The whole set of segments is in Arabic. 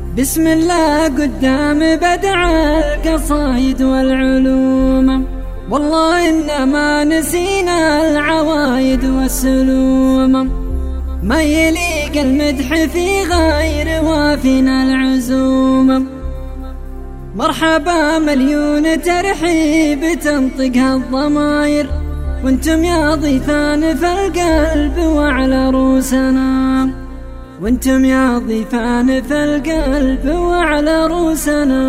بسم الله قدام بدع القصايد والعلوم، والله إنا ما نسينا العوايد والسلوم. ما يليق المدح في غير وافنا العزوم. مرحبا مليون ترحيب تنطقها الضماير، وانتم يا ضيفان في القلب وعلى روسنا، وانتم يا ضيفان في القلب وعلى روسنا.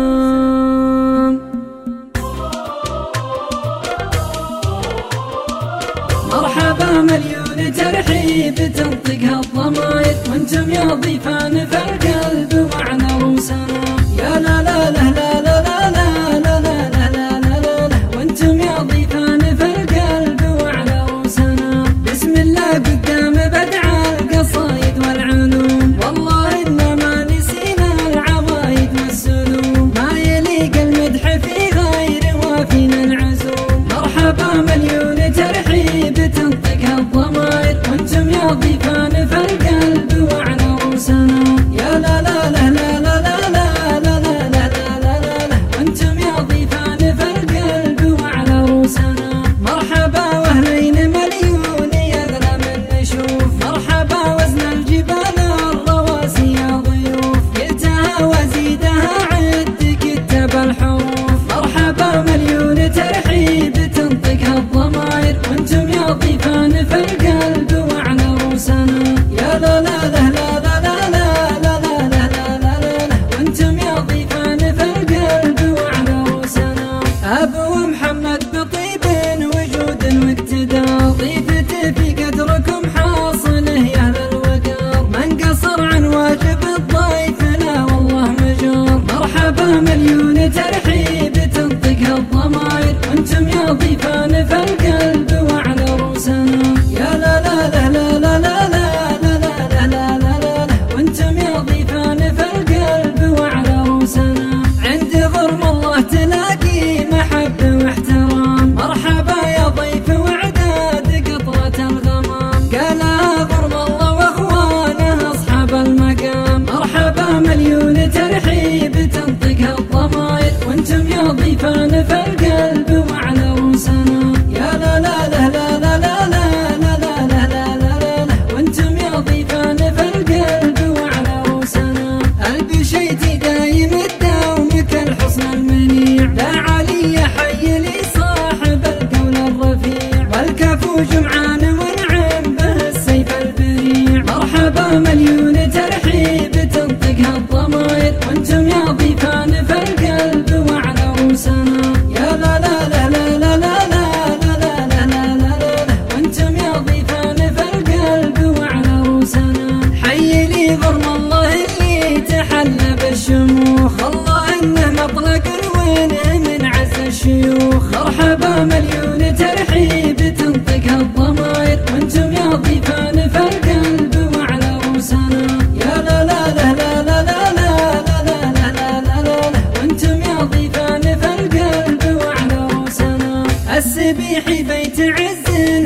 مرحبا مليون ترحيب تنطقها الضماير، وانتم يا ضيفان في القلب وعلى روسنا. يا لا لا لا لا لا لا لا لا لا لا لا لا لا، وانتم يا ضيفان في القلب وعلى روسنا. بسم الله قدام بدع القصايد والعلوم، والله إنا ما نسينا العوايد والسلوم. ما يليق المدح في غير وافنا العزوم. مرحبا مليون ترحيب تنطقها الضماير، وانتم يا ضيفان في القلب وعلى روسنا. يا لا لا لا لا لا لا لا لا لا لا لا لا، وانتم يا ضيفان في القلب وعلى روسنا. مرحبا واهلين مليون يغلى من نشوف، مرحبا وزن الجبال الرواسي يا ضيوف. قلتها وزيدها عد كتب الحروف. مرحبا مليون ترحيب تنطقها الضماير، وانتم يا ضيفان في القلب وعلى روسنا. يا لا لا لا لا لا لا لا لا لا لا لا لا، وانتم يا ضيفان في القلب وعلى روسنا. أبو محمد بطيب وجود واقتدار، ضيفته في قدركم حاصله يا أهل الوقار. من قصر عن واجب الضيف لا والله مجار. مرحبا مليون ترحيب تنطقها الضماير، وانتم يا ضيفان في القلب وعلى روسنا. يا لا لا لا لا لا لا لا لا لا لا لا لا، وانتم يا ضيفان في القلب وعلى روسنا. عند غرم الله تلاقي محبة واحترام. مرحبا يا ضيف وعداد قطرة الغمام، قالها غرم الله واخوانه اصحاب المقام. مرحبا مليون ترحيب تنطقها الضماير، وانتم يا ضيفان في القلب وعلى روسنا. يا لا لا لا لا لا لا لا لا لا لا لا لا، وانتم يا ضيفان في القلب وعلى روسنا. البشيتي دايم الدوم كالحصن المنيع، لا علي حي لي صاحب القول الرفيع. والكفو جمعان ونعم به السيف البريع. مرحبا مليون ترحيب تنطقها الضماير، وانتم يا ضيفان في القلب وعلى روسنا. يا لا لا لا لا لا لا لا لا لا لا لا، وانتم يا ضيفان في القلب وعلى روسنا. حي لي غرم الله اللي تحلى بالشموخ، الله انه مطلق الوينه من عز الشيوخ. مرحبا مليون ترحيب تنطقها الضماير، وانتم يا ضيفان في القلب وعلى روسنا. يا لا لا لا لا لا لا لا لا لا لا لا، وانتم يا ضيفان في القلب وعلى روسنا. السبيحي بيت عز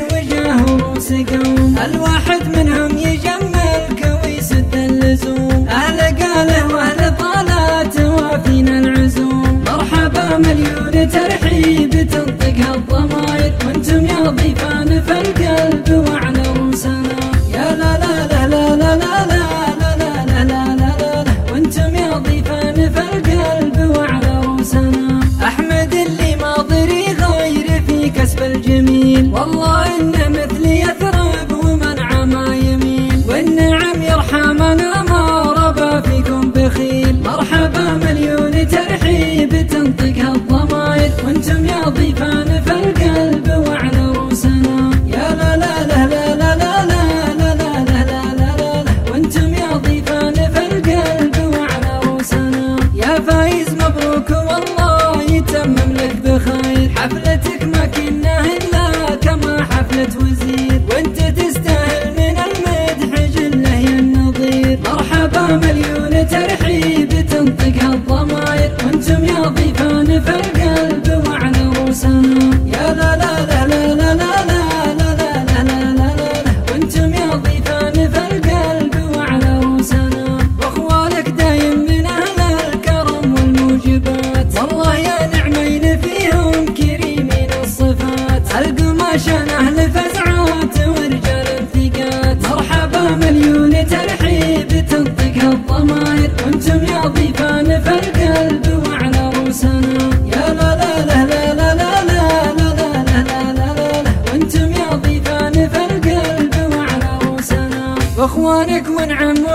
وجاه روس قوم، الواحد منهم يجملك ويسد اللزوم. اهل قاله واهل طالات وافينا العزوم. مرحبا مليون ترحيب تنطقها الضماير، وانتم يا ضيفان في القلب وعلى روسنا. يا لا لا لا لا لا لا لا لا لا لا لا لا، وانتم يا ضيفان في القلب وعلى روسنا. احمد اللي ما ضري غير في كسب الجميل، والله انه مثل يثرب ومنع ما يميل. والنعم يرحمنا ما ربى فيكم بخيل. مرحبا مليون ترحيب تنطقها الضماير، وانتم يا ضيفان في القلب وعلى روسنا. يا لا لا لا لا لا لا لا لا لا لا لا، وانتم يا ضيفان في القلب وعلى روسنا. يا فايز مبروك والله يتمم لك بخير، حفلتك ما كنا الا كما حفلة وزير. وانت تستاهل من المدح جله يا النظير. مرحبا مليون ترحيب تنطقها الضماير، وانتم يا ضيفان في القلب وعلى روسنا. يا لا لا لا لا لا لا لا لا لا لا لا، وانتم يا ضيفان في القلب وعلى روسنا. واخوانك دايم من اهل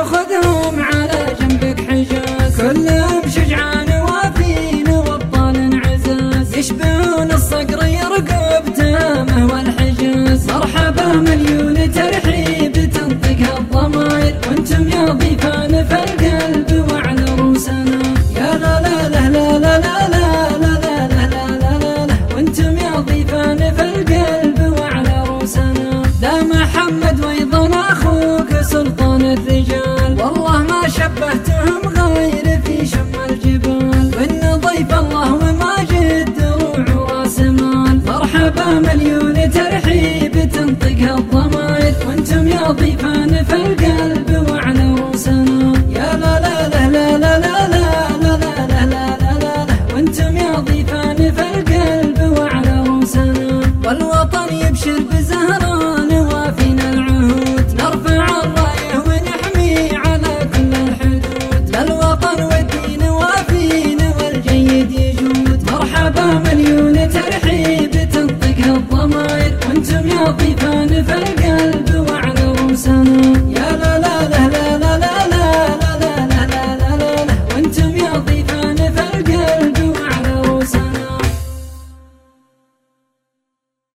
خذهم على جنبك حجاز، كلهم شجعان وافين وابطال عزاز، يشبهون الصقر يرقب تامه والحجاز. مرحبا مليون ترحيب تنطقها الضماير، وانتم يا ضيفان في القلب وعلى روسنا. يا لا لا لا لا لا لا لا لا لا لا لا لا، وانتم يا ضيفان في القلب وعلى روسنا. لا محمد وايضا اخوك سلطان الرجال، والله ما شبهتهم غير في شم الجبال، وان ضيف الله وماجد دروع وراس مال. مرحبا مليون ترحيب تنطقها الضماير، وانتم يا ضيفان في القلب وعلى روسنا. يا لا لا لا لا لا لا لا لا لا لا لا، وانتم يا ضيفان في القلب وعلى روسنا. والوطن يبشر بزهران وافينا العهود، نرفع الرايه ونحمي على كل الحدود، للوطن والدين وافينا والجيد يجود. مرحبا مليون ترحيب تنطقها الضماير، وانتم يا ضيفان في القلب وعلى روسنا. يا